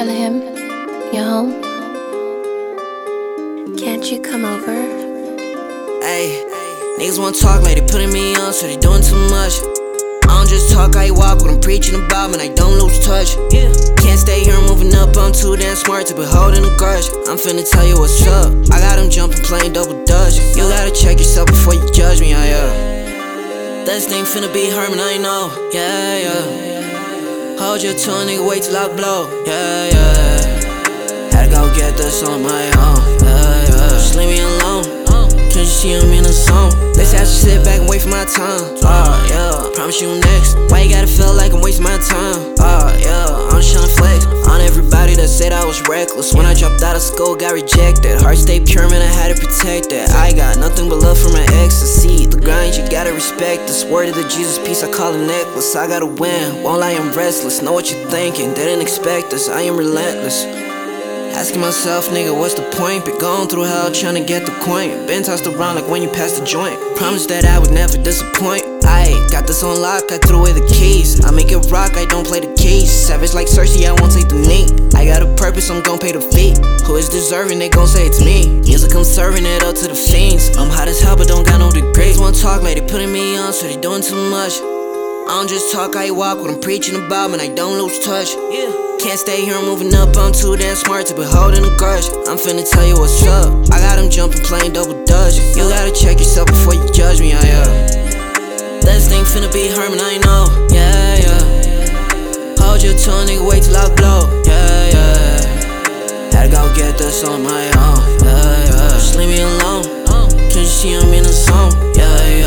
Tell him you're home. Can't you come over? Ayy, niggas wanna talk like they putting me on, so they doing too much. I don't just talk, I walk what I'm preaching about, man, I don't lose touch. Can't stay here, I'm moving up, I'm too damn smart to be holding a grudge. I'm finna tell you what's up, I got them jumping, playing double dutch. You gotta check yourself before you judge me, This thing finna be Herman, I know, Hold your tongue, nigga, wait till I blow, Had to go get this on my own, Just leave me alone, can't you see I'm in the zone? They say I should sit back and wait for my time, promise you next. Why you gotta feel like I'm wasting my time, I'm just tryna flex on everybody that said I was reckless. When I dropped out of school, got rejected. Heart stayed pure, man, I had to protect it. I got nothing but love for my ecstasy. The grind, you gotta respect this. Word of the Jesus piece, I call a necklace. I gotta win, won't lie, I'm restless. Know what you're thinking, didn't expect this. I am relentless. Asking myself, nigga, what's the point? Been going through hell trying to get the coin. Been tossed around like when you pass the joint. Promise that I would never disappoint. I got this on lock, I threw away the keys. I make it rock, I don't play the keys. Savage like Cersei, I won't take the knee. I got a purpose, I'm gon' pay the fee. Who is deserving, they gon' say it's me. Music, I'm serving it up to the fiends. I'm hot as hell, but don't got no degrees. Wanna talk like they putting me on, so they doing too much. I don't just talk, I walk what I'm preaching about, man, I don't lose touch. Can't stay here, I'm moving up, I'm too damn smart to be holding a grudge. I'm finna tell you what's up, I got them jumping, playing double dutch. You gotta check yourself before you judge me, This thing finna be Herman, I know, Hold your tongue, nigga, wait till I blow, Had to go get this on my own, Just leave me alone, can't you see I'm in the zone,